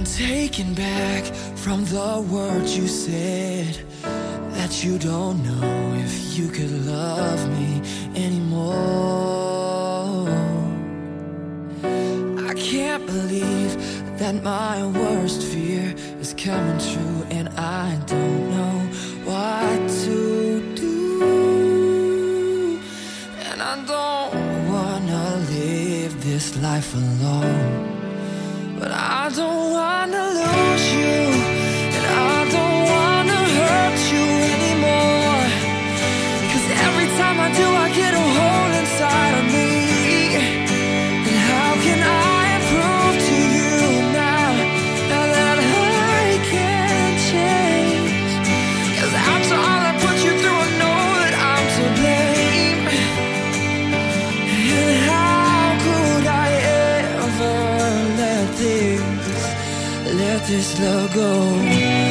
taken back from the words you said, that you don't know if you could love me anymore. I can't believe that my worst fear is coming true, and I don't know what to do. And I don't wanna live this life alone, but I don't wanna lose you, and I don't wanna hurt you anymore. 'Cause every time I do, I get a hole inside of me. And how can I prove to you now that I can't change? 'Cause after all I put you through, I know that I'm to blame. And how could I ever let this love go?